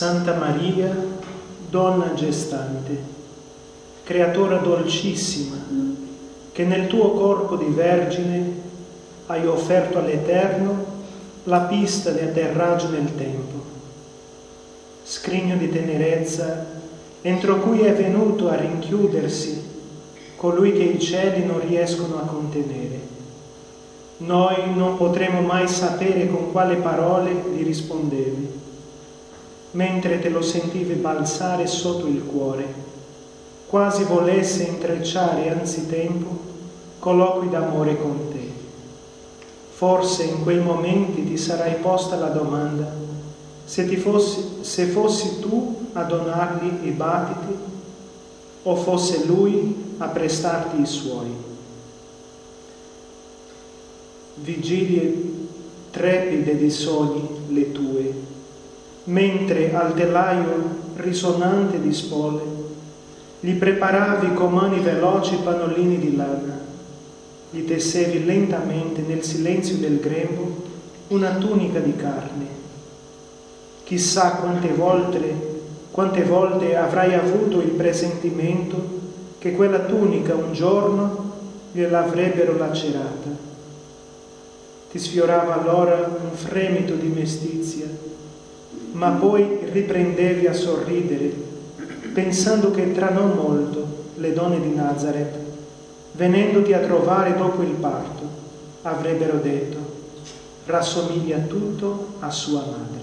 Santa Maria, donna gestante, creatura dolcissima, che nel tuo corpo di vergine hai offerto all'Eterno la pista di atterraggio nel tempo, scrigno di tenerezza entro cui è venuto a rinchiudersi colui che i cieli non riescono a contenere. Noi non potremo mai sapere con quale parole gli rispondevi, mentre te lo sentivi balzare sotto il cuore, quasi volesse intrecciare anzitempo colloqui d'amore con te. Forse in quei momenti ti sarai posta la domanda se fossi tu a donargli i battiti o fosse lui a prestarti i suoi. Vigilie trepide di sogni le tue, mentre al telaio risonante di spole gli preparavi con mani veloci pannolini di lana, gli tessevi lentamente nel silenzio del grembo una tunica di carne. Chissà quante volte avrai avuto il presentimento che quella tunica un giorno gliel'avrebbero lacerata. Ti sfiorava allora un fremito di mestizia, ma poi riprendevi a sorridere, pensando che tra non molto le donne di Nazaret, venendoti a trovare dopo il parto, avrebbero detto: rassomiglia tutto a sua madre.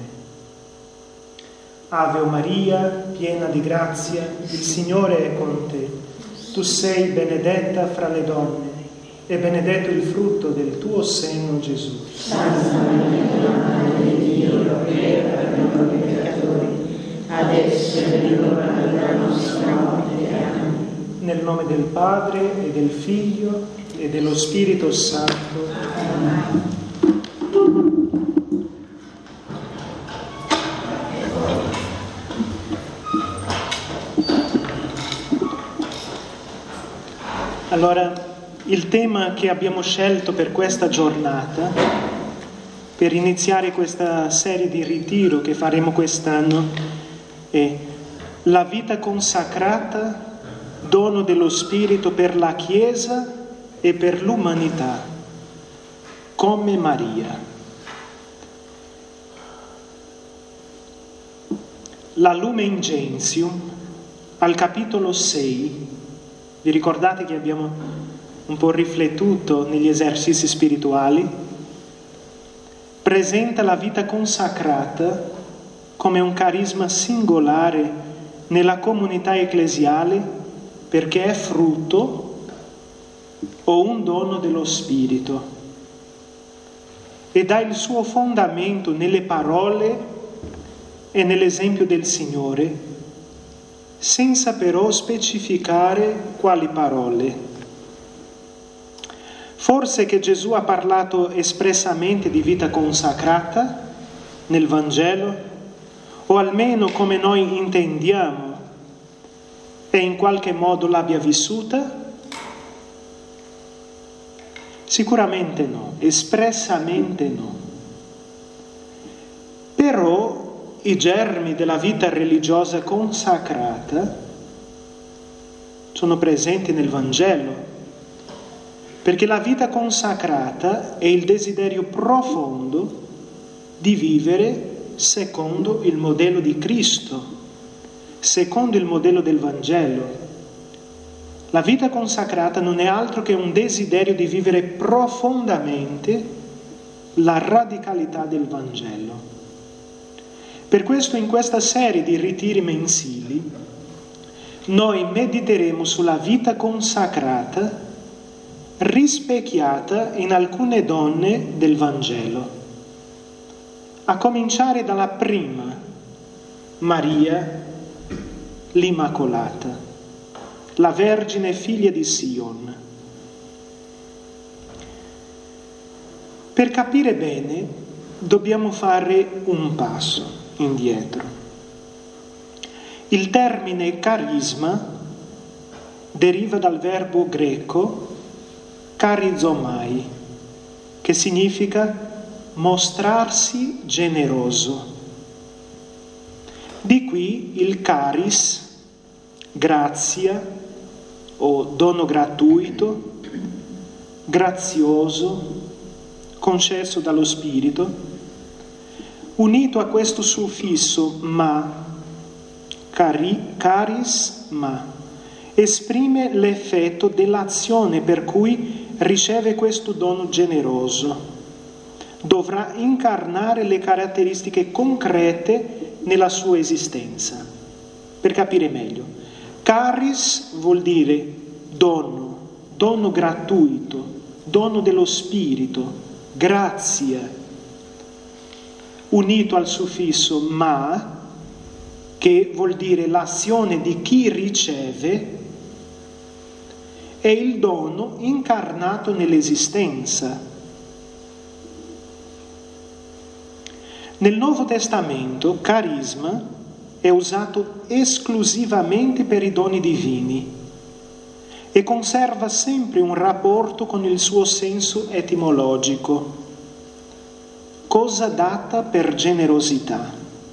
Ave Maria, piena di grazia, il Signore è con te. Tu sei benedetta fra le donne, e benedetto il frutto del tuo seno, Gesù. Santa Maria, Madre di Dio, prega per noi peccatori, adesso è l'ora della nostra morte. Amen. Nel nome del Padre, e del Figlio, e dello Spirito Santo. Amen. Allora, il tema che abbiamo scelto per questa giornata, per iniziare questa serie di ritiro che faremo quest'anno, è la vita consacrata, dono dello Spirito per la Chiesa e per l'umanità, come Maria. La Lumen Gentium, al capitolo 6, vi ricordate che abbiamo un po' riflettuto negli esercizi spirituali, presenta la vita consacrata come un carisma singolare nella comunità ecclesiale perché è frutto o un dono dello Spirito e dà il suo fondamento nelle parole e nell'esempio del Signore, senza però specificare quali parole. Forse che Gesù ha parlato espressamente di vita consacrata nel Vangelo, o almeno come noi intendiamo, e in qualche modo l'abbia vissuta? Sicuramente no, espressamente no. Però i germi della vita religiosa consacrata sono presenti nel Vangelo, perché la vita consacrata è il desiderio profondo di vivere secondo il modello di Cristo, secondo il modello del Vangelo. La vita consacrata non è altro che un desiderio di vivere profondamente la radicalità del Vangelo. Per questo in questa serie di ritiri mensili noi mediteremo sulla vita consacrata rispecchiata in alcune donne del Vangelo, a cominciare dalla prima, Maria l'Immacolata, la Vergine figlia di Sion. Per capire bene dobbiamo fare un passo indietro. Il termine carisma deriva dal verbo greco charizomai, che significa mostrarsi generoso. Di qui il charis, grazia o dono gratuito, grazioso, concesso dallo Spirito, unito a questo suffisso ma, carisma, esprime l'effetto dell'azione per cui riceve questo dono generoso. Dovrà incarnare le caratteristiche concrete nella sua esistenza. Per capire meglio, charis vuol dire dono gratuito, dono dello Spirito, grazia, unito al suffisso ma, che vuol dire l'azione di chi riceve, è il dono incarnato nell'esistenza. Nel Nuovo Testamento, carisma è usato esclusivamente per i doni divini e conserva sempre un rapporto con il suo senso etimologico, cosa data per generosità,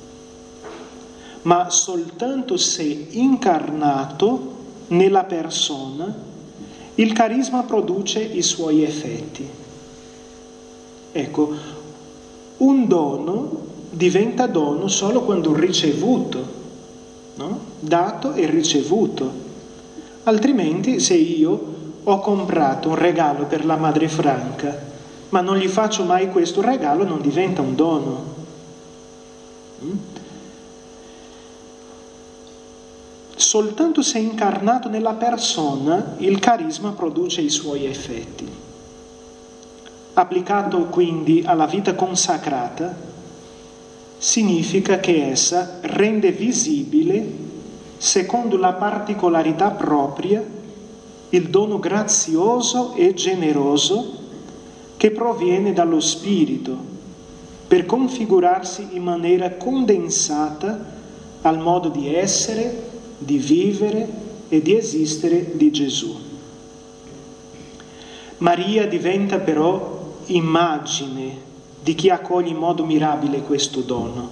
ma soltanto se incarnato nella persona, il carisma produce i suoi effetti. Ecco, un dono diventa dono solo quando ricevuto, no? Dato e ricevuto. Altrimenti, se io ho comprato un regalo per la madre Franca, ma non gli faccio mai questo regalo, non diventa un dono. Soltanto se incarnato nella persona, il carisma produce i suoi effetti. Applicato quindi alla vita consacrata, significa che essa rende visibile, secondo la particolarità propria, il dono grazioso e generoso che proviene dallo Spirito, per configurarsi in maniera condensata al modo di essere, di vivere e di esistere di Gesù. Maria diventa però immagine di chi accoglie in modo mirabile questo dono.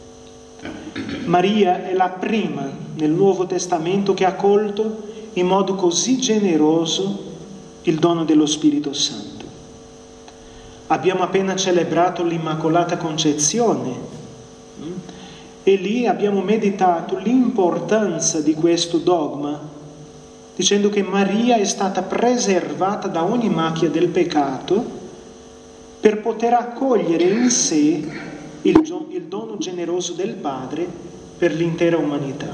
Maria è la prima nel Nuovo Testamento che ha accolto in modo così generoso il dono dello Spirito Santo. Abbiamo appena celebrato l'Immacolata Concezione e lì abbiamo meditato l'importanza di questo dogma, dicendo che Maria è stata preservata da ogni macchia del peccato per poter accogliere in sé il dono generoso del Padre per l'intera umanità.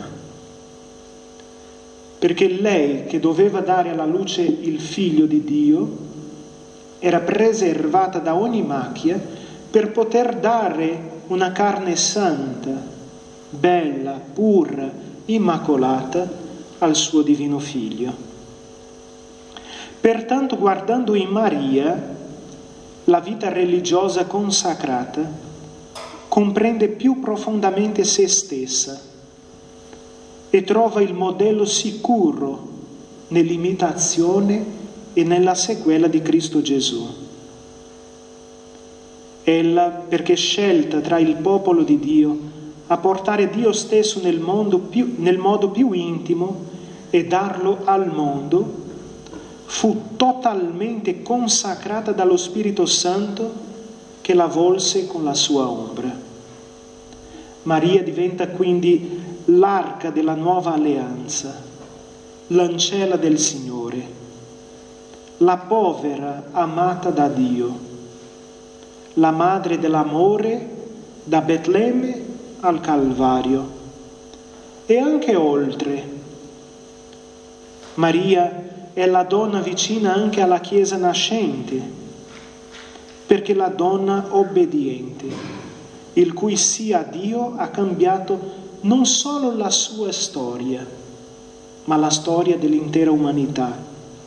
Perché lei, che doveva dare alla luce il Figlio di Dio, era preservata da ogni macchia per poter dare una carne santa, bella, pura, immacolata al suo divino Figlio. Pertanto, guardando in Maria, la vita religiosa consacrata comprende più profondamente se stessa e trova il modello sicuro nell'imitazione e nella sequela di Cristo Gesù. Ella, perché scelta tra il popolo di Dio a portare Dio stesso nel modo più intimo e darlo al mondo, fu totalmente consacrata dallo Spirito Santo che la volse con la sua ombra. Maria diventa quindi l'arca della nuova alleanza, l'ancella del Signore, la povera amata da Dio, la madre dell'amore da Betlemme al Calvario e anche oltre. Maria è la donna vicina anche alla Chiesa nascente, perché la donna obbediente, il cui sì a Dio ha cambiato non solo la sua storia, ma la storia dell'intera umanità.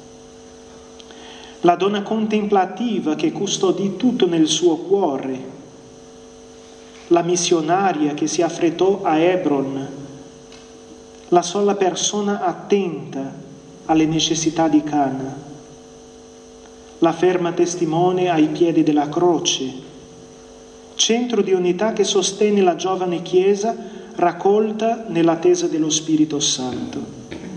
La donna contemplativa che custodì tutto nel suo cuore, la missionaria che si affrettò a Hebron, la sola persona attenta alle necessità di Cana, la ferma testimone ai piedi della croce, centro di unità che sostenne la giovane Chiesa raccolta nell'attesa dello Spirito Santo.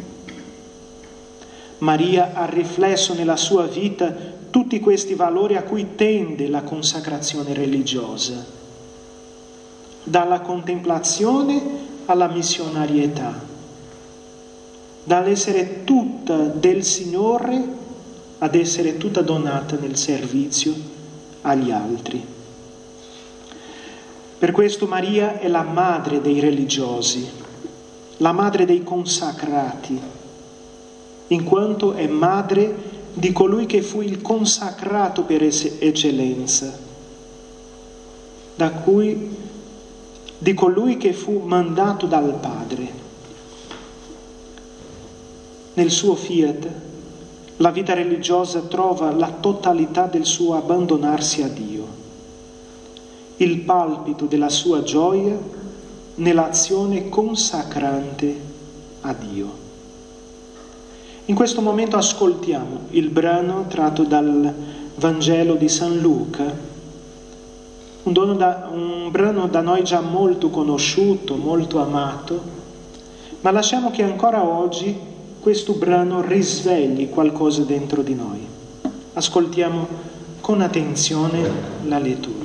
Maria ha riflesso nella sua vita tutti questi valori a cui tende la consacrazione religiosa, dalla contemplazione alla missionarietà, dall'essere tutta del Signore ad essere tutta donata nel servizio agli altri. Per questo Maria è la madre dei religiosi, la madre dei consacrati, in quanto è madre di colui che fu il consacrato per eccellenza, di colui che fu mandato dal Padre. Nel suo fiat, la vita religiosa trova la totalità del suo abbandonarsi a Dio, il palpito della sua gioia nell'azione consacrante a Dio. In questo momento ascoltiamo il brano tratto dal Vangelo di San Luca, un brano da noi già molto conosciuto, molto amato, ma lasciamo che ancora oggi questo brano risvegli qualcosa dentro di noi. Ascoltiamo con attenzione la lettura.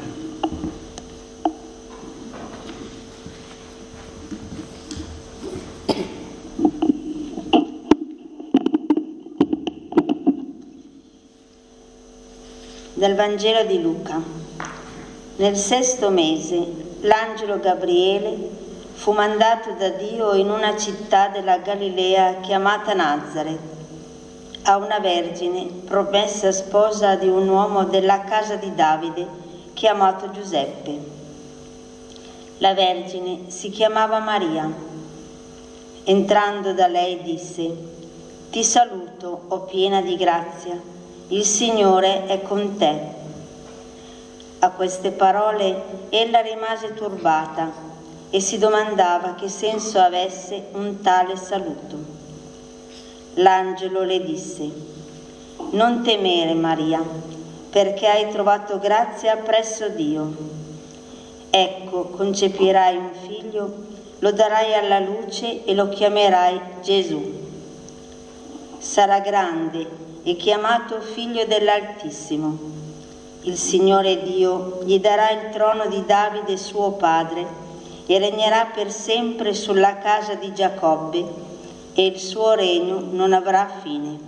Dal Vangelo di Luca. Nel 6° mese l'angelo Gabriele fu mandato da Dio in una città della Galilea chiamata Nazaret, a una vergine promessa sposa di un uomo della casa di Davide chiamato Giuseppe. La vergine si chiamava Maria. Entrando da lei disse: «Ti saluto, o piena di grazia, il Signore è con te». A queste parole ella rimase turbata e si domandava che senso avesse un tale saluto. L'angelo le disse: «Non temere, Maria, perché hai trovato grazia presso Dio. Ecco, concepirai un figlio, lo darai alla luce e lo chiamerai Gesù. Sarà grande e chiamato Figlio dell'Altissimo. Il Signore Dio gli darà il trono di Davide suo padre e regnerà per sempre sulla casa di Giacobbe e il suo regno non avrà fine».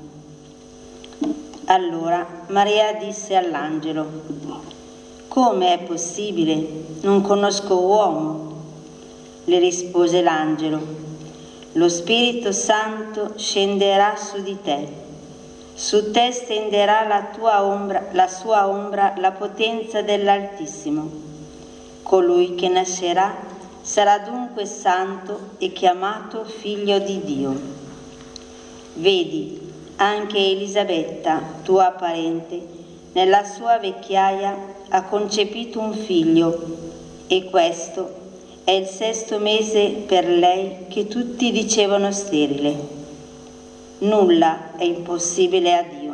Allora Maria disse all'angelo: «Come è possibile? Non conosco uomo». Le rispose l'angelo: «Lo Spirito Santo scenderà su di te. Su te stenderà la sua ombra la potenza dell'Altissimo. Colui che nascerà sarà dunque santo e chiamato Figlio di Dio. Vedi, anche Elisabetta, tua parente, nella sua vecchiaia ha concepito un figlio, e questo è il 6° mese per lei che tutti dicevano sterile. Nulla è impossibile a Dio».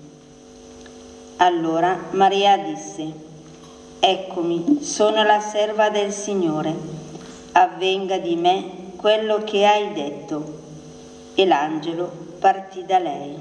Allora Maria disse: «Eccomi, sono la serva del Signore, avvenga di me quello che hai detto». E l'angelo partì da lei.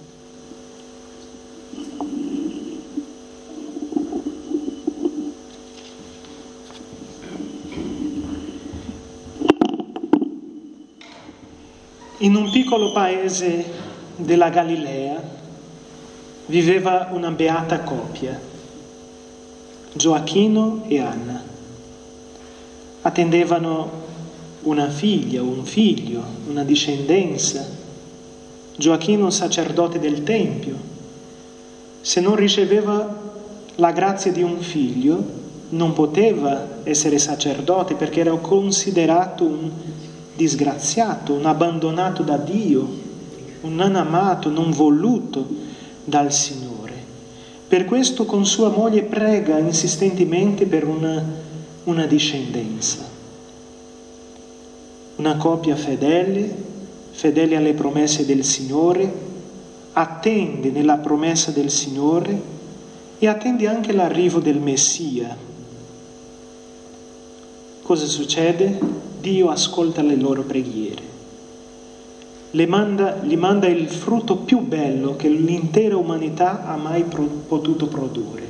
In un piccolo paese della Galilea viveva una beata coppia, Gioacchino e Anna. Attendevano una figlia, un figlio, una discendenza. Gioacchino, sacerdote del Tempio, se non riceveva la grazia di un figlio, non poteva essere sacerdote perché era considerato un disgraziato, un abbandonato da Dio, un non amato, non voluto dal Signore. Per questo con sua moglie prega insistentemente per una discendenza. Una coppia fedele alle promesse del Signore, attende nella promessa del Signore e attende anche l'arrivo del Messia. Cosa succede? Dio ascolta le loro preghiere. Gli manda il frutto più bello che l'intera umanità ha mai potuto produrre.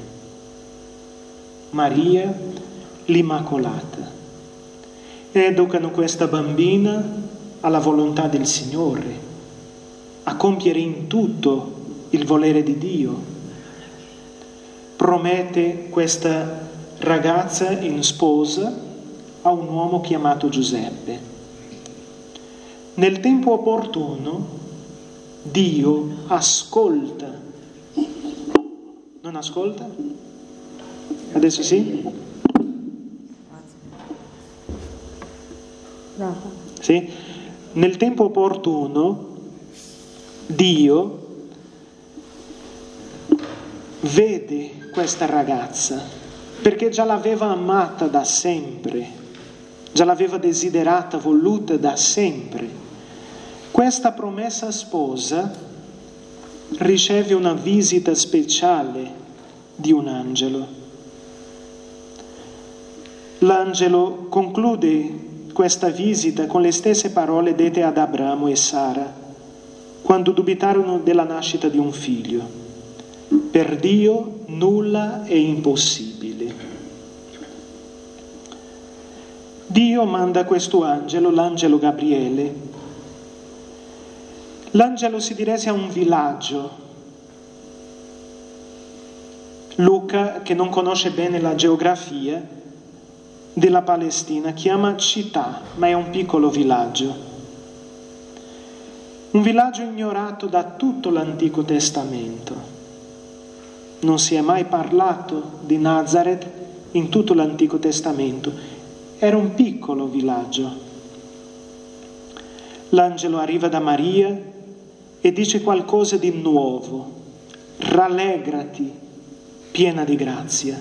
Maria, l'Immacolata. Educano questa bambina alla volontà del Signore, a compiere in tutto il volere di Dio. Promette questa ragazza in sposa a un uomo chiamato Giuseppe. Nel tempo opportuno Dio ascolta. Non ascolta? Adesso sì? Sì? Nel tempo opportuno Dio vede questa ragazza, perché già l'aveva amata da sempre, già l'aveva desiderata, voluta da sempre. Questa promessa sposa riceve una visita speciale di un angelo. L'angelo conclude questa visita con le stesse parole dette ad Abramo e Sara quando dubitarono della nascita di un figlio. Per Dio nulla è impossibile. Dio manda questo angelo, l'angelo Gabriele. L'angelo si diresse a un villaggio. Luca, che non conosce bene la geografia della Palestina, chiama città, ma è un piccolo villaggio. Un villaggio ignorato da tutto l'Antico Testamento. Non si è mai parlato di Nazareth in tutto l'Antico Testamento. Era un piccolo villaggio. L'angelo arriva da Maria e dice qualcosa di nuovo. Rallegrati, piena di grazia.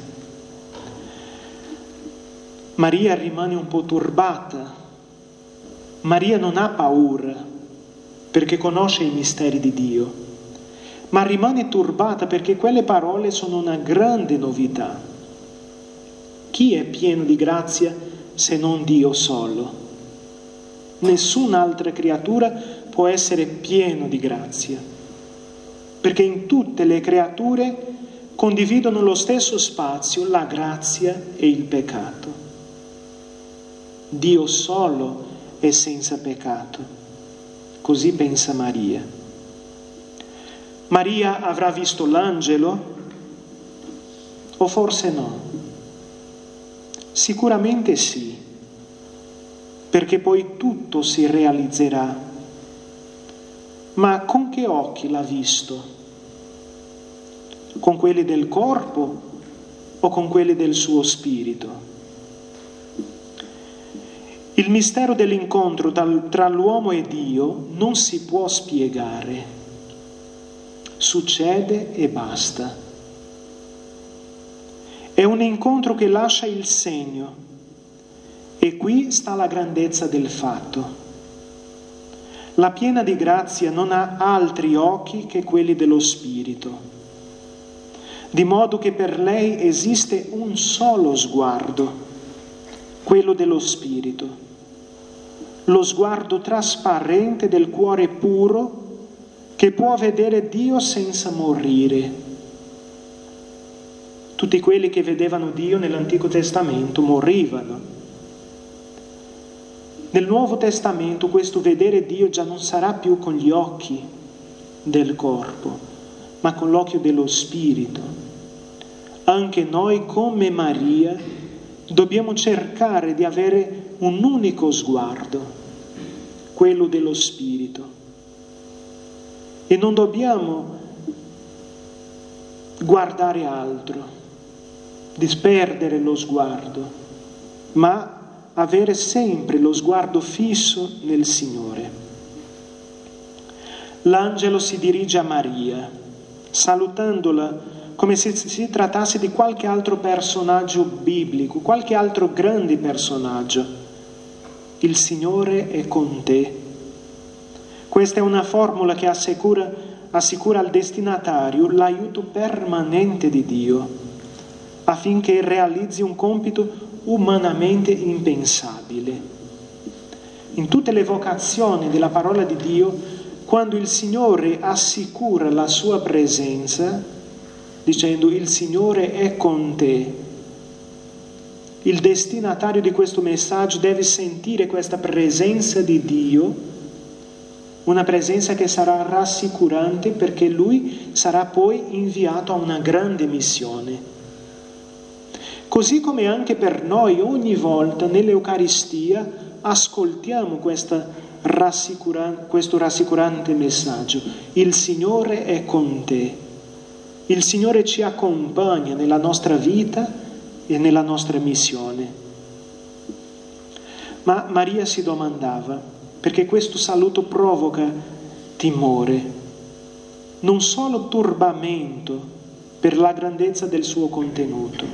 Maria rimane un po' turbata. Maria non ha paura perché conosce i misteri di Dio, ma rimane turbata perché quelle parole sono una grande novità. Chi è pieno di grazia se non Dio solo? Nessun'altra creatura può essere pieno di grazia, perché in tutte le creature condividono lo stesso spazio, la grazia e il peccato. Dio solo è senza peccato, così pensa Maria. Maria avrà visto l'angelo? O forse no? Sicuramente sì, perché poi tutto si realizzerà. Ma con che occhi l'ha visto? Con quelli del corpo o con quelli del suo spirito? Il mistero dell'incontro tra l'uomo e Dio non si può spiegare. Succede e basta. È un incontro che lascia il segno. E qui sta la grandezza del fatto. La piena di grazia non ha altri occhi che quelli dello Spirito, di modo che per lei esiste un solo sguardo, quello dello Spirito, lo sguardo trasparente del cuore puro che può vedere Dio senza morire. Tutti quelli che vedevano Dio nell'Antico Testamento morivano. Nel Nuovo Testamento questo vedere Dio già non sarà più con gli occhi del corpo, ma con l'occhio dello Spirito. Anche noi, come Maria, dobbiamo cercare di avere un unico sguardo, quello dello Spirito. E non dobbiamo guardare altro, disperdere lo sguardo, ma avere sempre lo sguardo fisso nel Signore. L'angelo si dirige a Maria, salutandola come se si trattasse di qualche altro personaggio biblico, qualche altro grande personaggio. Il Signore è con te. Questa è una formula che assicura al destinatario l'aiuto permanente di Dio, affinché realizzi un compito umanamente impensabile. in tutte le vocazioni della parola di Dio, quando il Signore assicura la sua presenza, dicendo il Signore è con te, il destinatario di questo messaggio deve sentire questa presenza di Dio, una presenza che sarà rassicurante perché lui sarà poi inviato a una grande missione. Così come anche per noi ogni volta nell'Eucaristia ascoltiamo questo rassicurante messaggio. Il Signore è con te. Il Signore ci accompagna nella nostra vita e nella nostra missione. Ma Maria si domandava, perché questo saluto provoca timore, non solo turbamento per la grandezza del suo contenuto.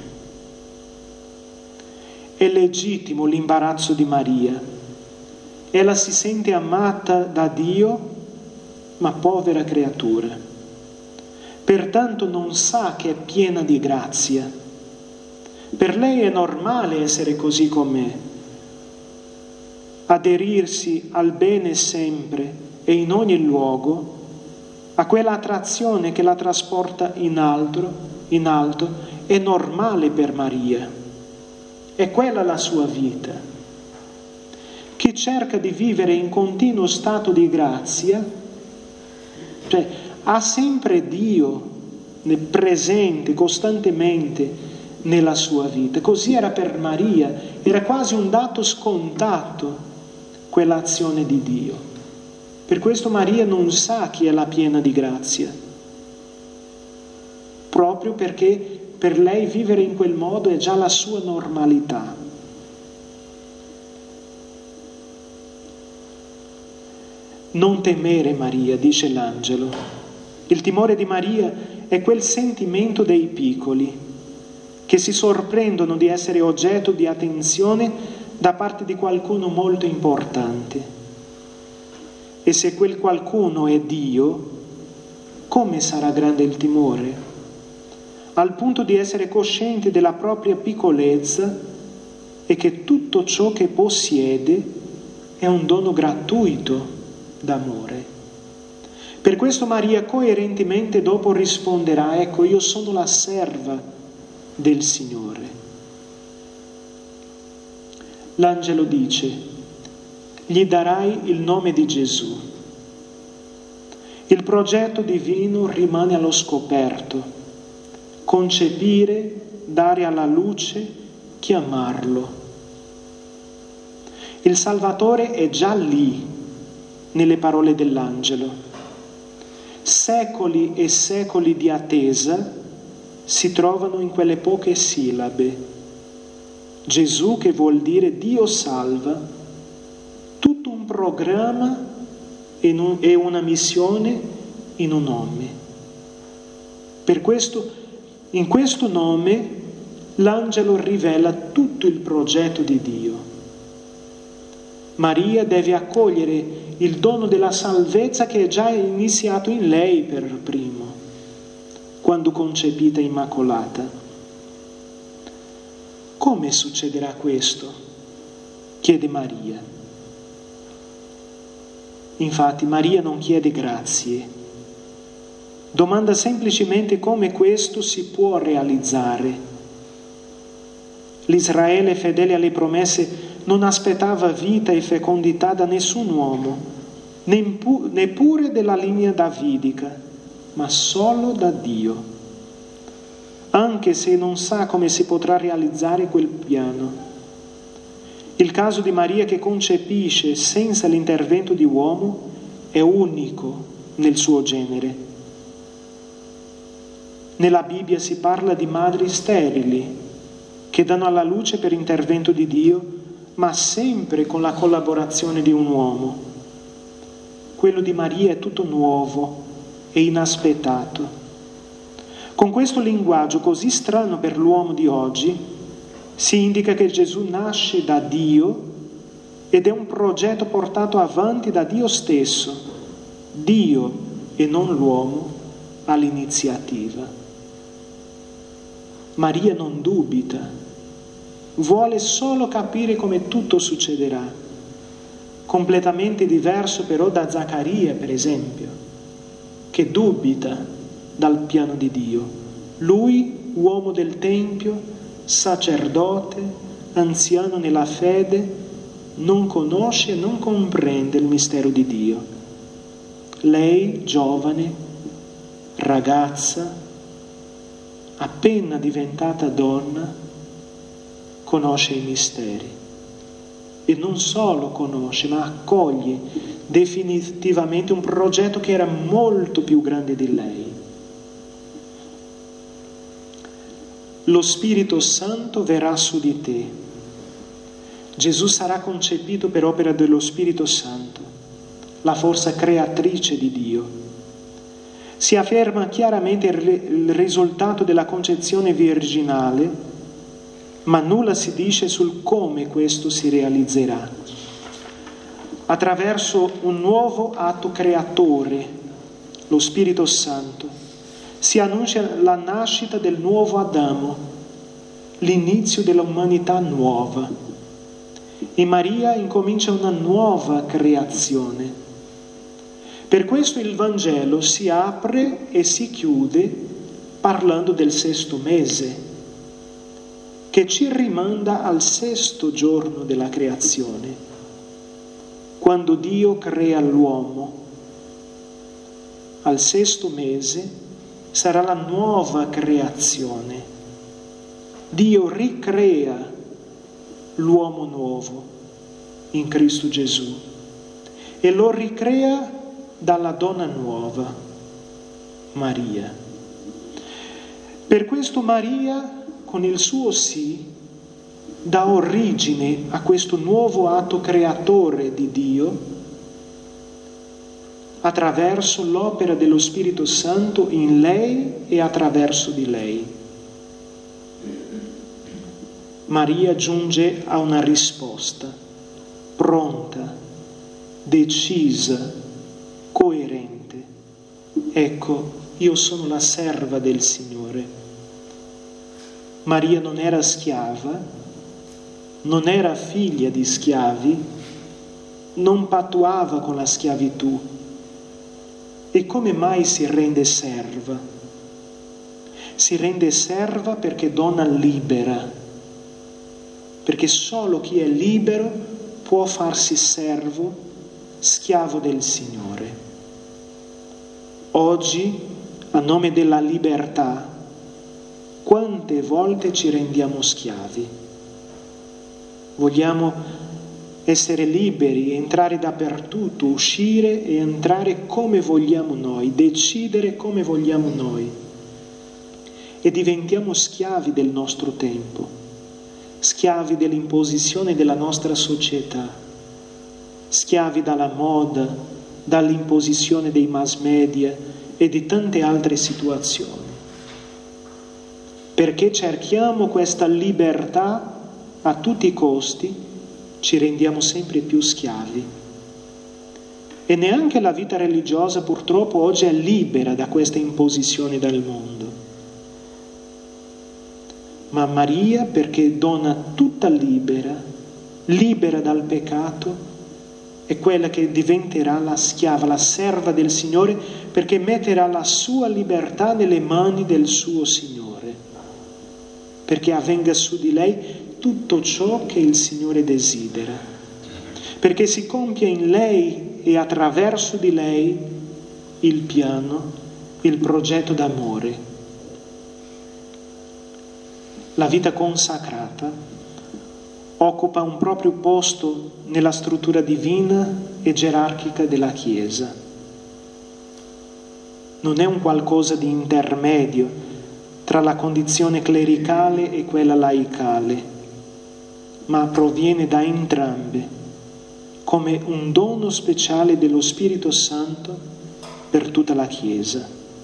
È legittimo l'imbarazzo di Maria. Ella si sente amata da Dio, ma povera creatura. Pertanto non sa che è piena di grazia. Per lei è normale essere così com'è, aderirsi al bene sempre e in ogni luogo, a quella attrazione che la trasporta in alto, è normale per Maria. È quella la sua vita. Chi cerca di vivere in continuo stato di grazia, cioè ha sempre Dio presente costantemente nella sua vita. Così era per Maria, era quasi un dato scontato quell'azione di Dio. Per questo Maria non sa chi è la piena di grazia, proprio perché per lei vivere in quel modo è già la sua normalità. Non temere, Maria, dice l'angelo. Il timore di Maria è quel sentimento dei piccoli che si sorprendono di essere oggetto di attenzione da parte di qualcuno molto importante. E se quel qualcuno è Dio, come sarà grande il timore? Al punto di essere coscienti della propria piccolezza e che tutto ciò che possiede è un dono gratuito d'amore. Per questo Maria coerentemente dopo risponderà: ecco, io sono la serva del Signore. L'angelo dice: gli darai il nome di Gesù. Il progetto divino rimane allo scoperto: concepire, dare alla luce, chiamarlo. Il Salvatore è già lì, nelle parole dell'angelo. Secoli e secoli di attesa si trovano in quelle poche sillabe. Gesù, che vuol dire Dio salva, tutto un programma e una missione in un nome. Per questo, in questo nome, l'angelo rivela tutto il progetto di Dio. Maria deve accogliere il dono della salvezza che è già iniziato in lei per primo, quando concepita immacolata. Come succederà questo? Chiede Maria. Infatti Maria non chiede grazie, domanda semplicemente come questo si può realizzare. L'Israele fedele alle promesse non aspettava vita e fecondità da nessun uomo, neppure della linea davidica, ma solo da Dio, anche se non sa come si potrà realizzare quel piano. Il caso di Maria che concepisce senza l'intervento di uomo è unico nel suo genere. Nella Bibbia si parla di madri sterili che danno alla luce per intervento di Dio, ma sempre con la collaborazione di un uomo. Quello di Maria è tutto nuovo e inaspettato. Con questo linguaggio così strano per l'uomo di oggi si indica che Gesù nasce da Dio ed è un progetto portato avanti da Dio stesso. Dio e non l'uomo ha l'iniziativa. Maria non dubita, vuole solo capire come tutto succederà. completamente diverso però da Zaccaria, per esempio, che dubita dal piano di Dio. Lui, uomo del Tempio, sacerdote, anziano nella fede, non conosce e non comprende il mistero di Dio. Lei, giovane, ragazza, appena diventata donna, conosce i misteri. E non solo conosce, ma accoglie definitivamente un progetto che era molto più grande di lei. Lo Spirito Santo verrà su di te. Gesù sarà concepito per opera dello Spirito Santo, la forza creatrice di Dio. Si afferma chiaramente il risultato della concezione virginale, ma nulla si dice sul come questo si realizzerà. Attraverso un nuovo atto creatore, lo Spirito Santo, si annuncia la nascita del nuovo Adamo, l'inizio dell'umanità nuova. In Maria incomincia una nuova creazione. Per questo il Vangelo si apre e si chiude parlando del sesto mese, che ci rimanda al sesto giorno della creazione, quando Dio crea l'uomo. Al sesto mese sarà la nuova creazione. Dio ricrea l'uomo nuovo in Cristo Gesù e lo ricrea dalla donna nuova, Maria. Per questo Maria, con il suo sì, dà origine a questo nuovo atto creatore di Dio attraverso l'opera dello Spirito Santo in lei e attraverso di lei. Maria giunge a una risposta pronta, decisa, coerente. Ecco, io sono la serva del Signore. Maria non era schiava, non era figlia di schiavi, non pattuava con la schiavitù. E come mai si rende serva? Si rende serva perché donna libera, perché solo chi è libero può farsi servo, schiavo del Signore. Oggi, a nome della libertà, quante volte ci rendiamo schiavi? Vogliamo essere liberi, entrare dappertutto, uscire e entrare come vogliamo noi, decidere come vogliamo noi. E diventiamo schiavi del nostro tempo, schiavi dell'imposizione della nostra società, schiavi dalla moda, dall'imposizione dei mass media e di tante altre situazioni. Perché cerchiamo questa libertà a tutti i costi, ci rendiamo sempre più schiavi. E neanche la vita religiosa purtroppo oggi è libera da questa imposizione dal mondo. Ma Maria, perché donna tutta libera, libera dal peccato, è quella che diventerà la schiava, la serva del Signore, perché metterà la sua libertà nelle mani del suo Signore. Perché avvenga su di lei tutto ciò che il Signore desidera, perché si compia in lei e attraverso di lei il piano, il progetto d'amore. La vita consacrata occupa un proprio posto nella struttura divina e gerarchica della Chiesa. Non è un qualcosa di intermedio tra la condizione clericale e quella laicale, ma proviene da entrambe, come un dono speciale dello Spirito Santo per tutta la Chiesa.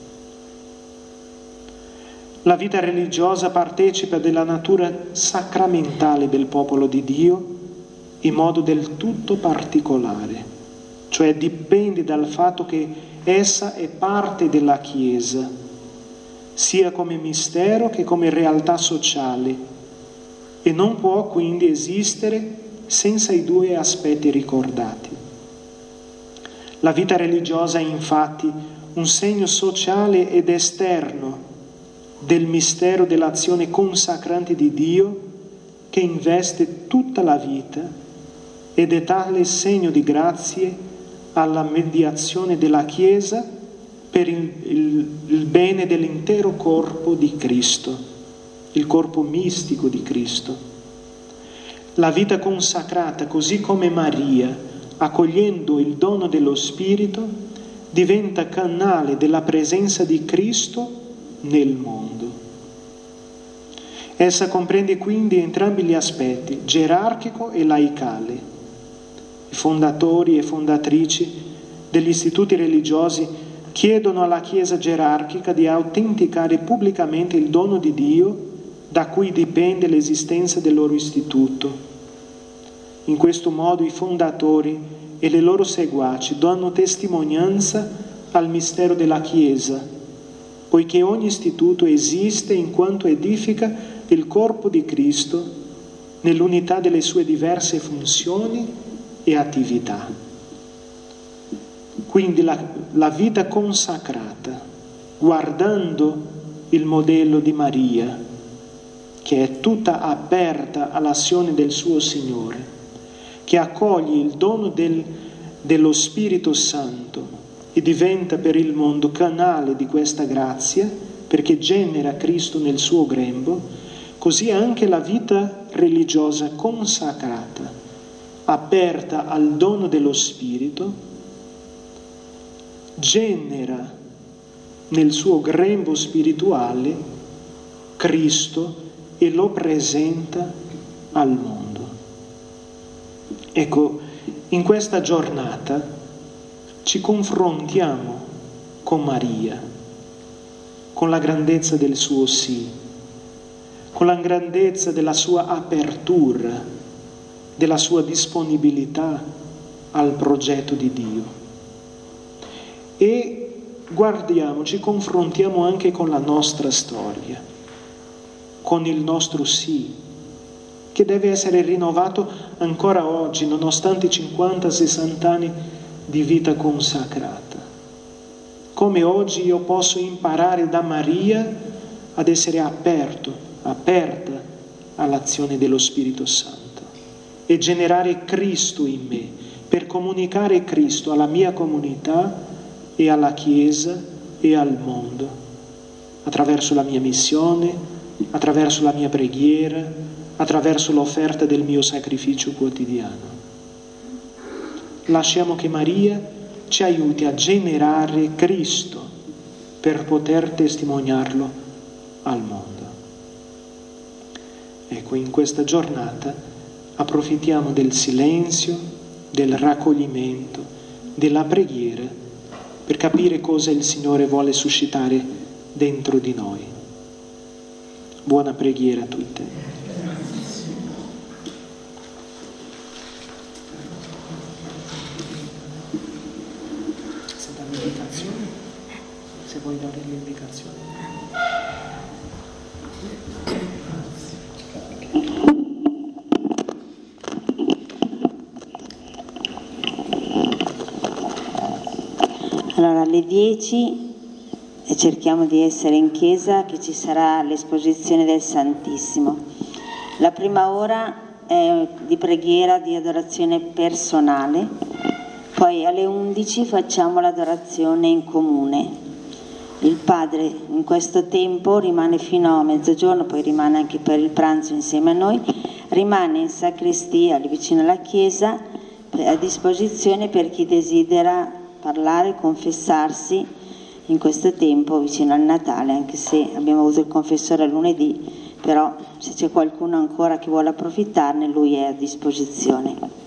La vita religiosa partecipa della natura sacramentale del popolo di Dio in modo del tutto particolare, cioè dipende dal fatto che essa è parte della Chiesa, sia come mistero che come realtà sociale, e non può quindi esistere senza i due aspetti ricordati. La vita religiosa è infatti un segno sociale ed esterno del mistero dell'azione consacrante di Dio che investe tutta la vita ed è tale segno di grazie alla mediazione della Chiesa per il bene dell'intero corpo di Cristo, il corpo mistico di Cristo. La vita consacrata, così come Maria, accogliendo il dono dello Spirito, diventa canale della presenza di Cristo nel mondo. Essa comprende quindi entrambi gli aspetti, gerarchico e laicale. I fondatori e fondatrici degli istituti religiosi chiedono alla Chiesa gerarchica di autenticare pubblicamente il dono di Dio da cui dipende l'esistenza del loro istituto. In questo modo i fondatori e le loro seguaci danno testimonianza al mistero della Chiesa, poiché ogni istituto esiste in quanto edifica il corpo di Cristo nell'unità delle sue diverse funzioni e attività. Quindi la vita consacrata, guardando il modello di Maria, che è tutta aperta all'azione del suo Signore, che accoglie il dono dello Spirito Santo e diventa per il mondo canale di questa grazia, perché genera Cristo nel suo grembo, così anche la vita religiosa consacrata, aperta al dono dello Spirito, genera nel suo grembo spirituale Cristo e lo presenta al mondo. Ecco, in questa giornata ci confrontiamo con Maria, con la grandezza del suo sì, con la grandezza della sua apertura, della sua disponibilità al progetto di Dio. E ci confrontiamo anche con la nostra storia, con il nostro sì, che deve essere rinnovato ancora oggi, nonostante 50-60 anni di vita consacrata. Come oggi io posso imparare da Maria ad essere aperta all'azione dello Spirito Santo e generare Cristo in me, per comunicare Cristo alla mia comunità e alla Chiesa e al mondo, attraverso la mia missione, attraverso la mia preghiera, attraverso l'offerta del mio sacrificio quotidiano. Lasciamo che Maria ci aiuti a generare Cristo per poter testimoniarlo al mondo. Ecco, in questa giornata approfittiamo del silenzio, del raccoglimento, della preghiera, per capire cosa il Signore vuole suscitare dentro di noi. Buona preghiera a tutte. Se dà l'indicazione, se vuoi dare l'indicazione. Allora, alle 10 cerchiamo di essere in chiesa, che ci sarà l'esposizione del Santissimo. La prima ora è di preghiera, di adorazione personale, poi alle 11 facciamo l'adorazione in comune. Il Padre in questo tempo rimane fino a mezzogiorno, poi rimane anche per il pranzo insieme a noi, rimane in sacrestia, lì vicino alla chiesa, a disposizione per chi desidera parlare, confessarsi in questo tempo vicino al Natale, anche se abbiamo avuto il confessore lunedì, però se c'è qualcuno ancora che vuole approfittarne, lui è a disposizione.